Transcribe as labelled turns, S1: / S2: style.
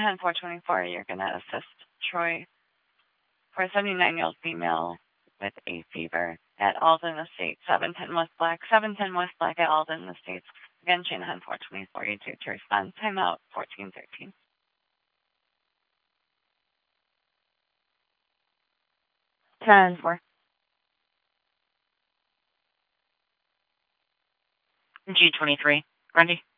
S1: 10, 424, you're going to assist Troy for a 79-year-old female with a fever at Alden Estates, 710 West Black, 710 West Black at Alden Estates. Again, Shanahan 424, you two to respond. Timeout 1413. 10-4. G23, Grundy.